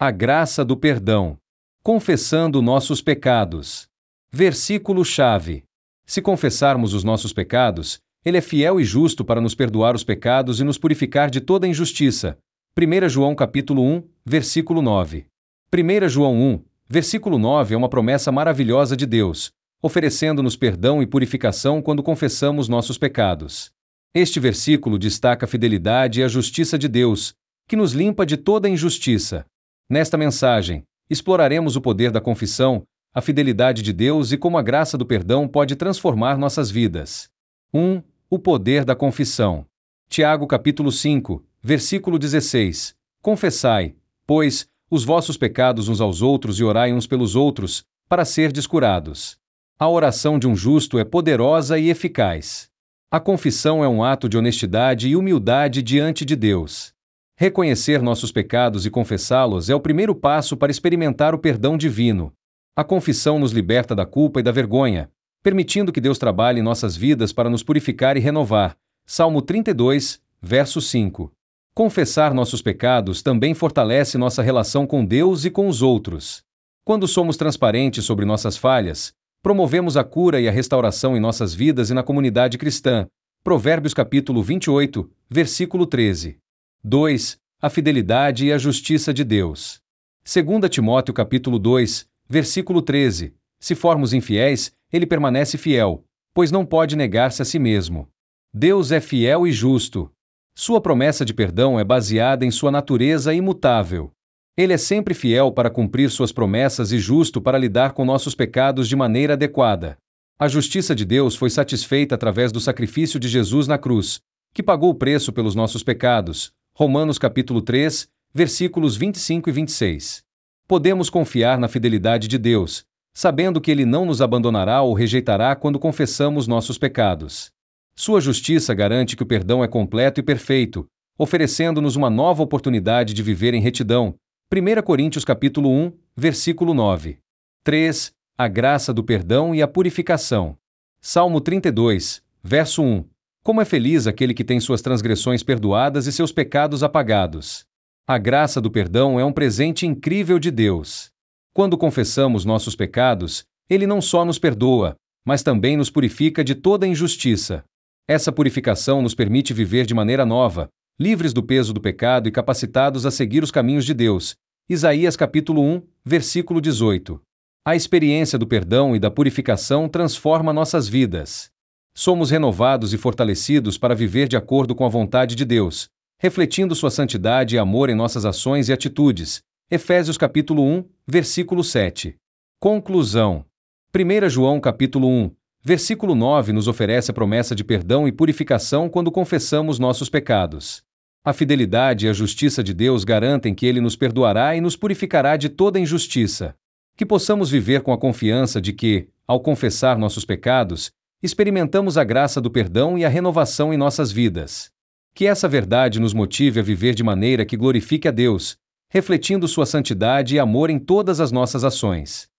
A graça do perdão. Confessando nossos pecados. Versículo-chave. Se confessarmos os nossos pecados, Ele é fiel e justo para nos perdoar os pecados e nos purificar de toda injustiça. 1 João capítulo 1, versículo 9. 1 João 1, versículo 9 é uma promessa maravilhosa de Deus, oferecendo-nos perdão e purificação quando confessamos nossos pecados. Este versículo destaca a fidelidade e a justiça de Deus, que nos limpa de toda injustiça. Nesta mensagem, exploraremos o poder da confissão, a fidelidade de Deus e como a graça do perdão pode transformar nossas vidas. 1. O poder da confissão. Tiago capítulo 5, versículo 16. Confessai, pois, os vossos pecados uns aos outros e orai uns pelos outros, para serdes curados. A oração de um justo é poderosa e eficaz. A confissão é um ato de honestidade e humildade diante de Deus. Reconhecer nossos pecados e confessá-los é o primeiro passo para experimentar o perdão divino. A confissão nos liberta da culpa e da vergonha, permitindo que Deus trabalhe em nossas vidas para nos purificar e renovar. Salmo 32, verso 5. Confessar nossos pecados também fortalece nossa relação com Deus e com os outros. Quando somos transparentes sobre nossas falhas, promovemos a cura e a restauração em nossas vidas e na comunidade cristã. Provérbios capítulo 28, versículo 13. 2. A fidelidade e a justiça de Deus. 2 Timóteo capítulo 2, versículo 13. Se formos infiéis, ele permanece fiel, pois não pode negar-se a si mesmo. Deus é fiel e justo. Sua promessa de perdão é baseada em sua natureza imutável. Ele é sempre fiel para cumprir suas promessas e justo para lidar com nossos pecados de maneira adequada. A justiça de Deus foi satisfeita através do sacrifício de Jesus na cruz, que pagou o preço pelos nossos pecados. Romanos capítulo 3, versículos 25 e 26. Podemos confiar na fidelidade de Deus, sabendo que Ele não nos abandonará ou rejeitará quando confessamos nossos pecados. Sua justiça garante que o perdão é completo e perfeito, oferecendo-nos uma nova oportunidade de viver em retidão. 1 Coríntios capítulo 1, versículo 9. 3. A graça do perdão e a purificação. Salmo 32, verso 1. Como é feliz aquele que tem suas transgressões perdoadas e seus pecados apagados. A graça do perdão é um presente incrível de Deus. Quando confessamos nossos pecados, Ele não só nos perdoa, mas também nos purifica de toda injustiça. Essa purificação nos permite viver de maneira nova, livres do peso do pecado e capacitados a seguir os caminhos de Deus. Isaías capítulo 1, versículo 18. A experiência do perdão e da purificação transforma nossas vidas. Somos renovados e fortalecidos para viver de acordo com a vontade de Deus, refletindo sua santidade e amor em nossas ações e atitudes. Efésios capítulo 1, versículo 7. Conclusão. 1 João capítulo 1, versículo 9 nos oferece a promessa de perdão e purificação quando confessamos nossos pecados. A fidelidade e a justiça de Deus garantem que Ele nos perdoará e nos purificará de toda injustiça. Que possamos viver com a confiança de que, ao confessar nossos pecados, experimentamos a graça do perdão e a renovação em nossas vidas. Que essa verdade nos motive a viver de maneira que glorifique a Deus, refletindo sua santidade e amor em todas as nossas ações.